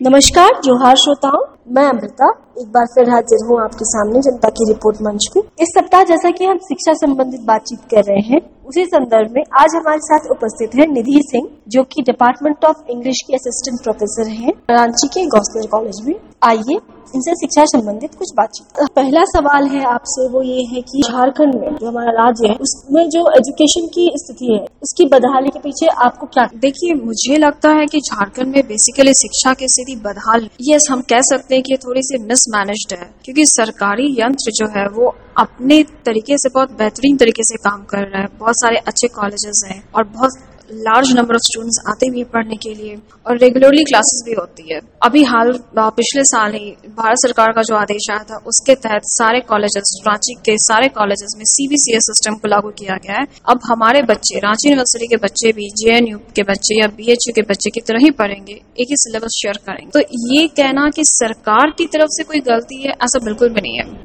नमस्कार जोहार श्रोताओं, मैं अमृता एक बार फिर हाजिर हूँ आपके सामने जनता की रिपोर्ट मंच पे। इस सप्ताह जैसा कि हम शिक्षा संबंधित बातचीत कर रहे हैं, उसी संदर्भ में आज हमारे साथ उपस्थित है निधि सिंह, जो कि डिपार्टमेंट ऑफ इंग्लिश की असिस्टेंट प्रोफेसर हैं रांची के गौसलर कॉलेज में। आइए इनसे शिक्षा संबंधित कुछ बातचीत। पहला सवाल है आपसे, वो ये है कि झारखंड में जो हमारा राज्य है उसमें जो एजुकेशन की स्थिति है उसकी बदहाली के पीछे आपको क्या? देखिए, मुझे लगता है कि झारखंड में बेसिकली शिक्षा की स्थिति बदहाल, यस हम कह सकते हैं कि थोड़ी सी मिसमैनेज्ड है, क्योंकि सरकारी यंत्र जो है वो अपने तरीके से बहुत बेहतरीन तरीके से काम कर रहा है। बहुत सारे अच्छे कॉलेजेस हैं और बहुत लार्ज नंबर ऑफ स्टूडेंट्स आते भी हैं पढ़ने के लिए और रेगुलरली क्लासेस भी होती है। अभी पिछले साल ही भारत सरकार का जो आदेश आया था उसके तहत सारे कॉलेजेस, रांची के सारे कॉलेजेस में सीबीसीएस सिस्टम को लागू किया गया है। अब हमारे बच्चे, रांची यूनिवर्सिटी के बच्चे भी जेएनयू के बच्चे या बीएचयू के बच्चे की तरह ही पढ़ेंगे, एक ही सिलेबस शेयर करेंगे। तो ये कहना कि सरकार की तरफ से कोई गलती है, ऐसा बिल्कुल भी नहीं है।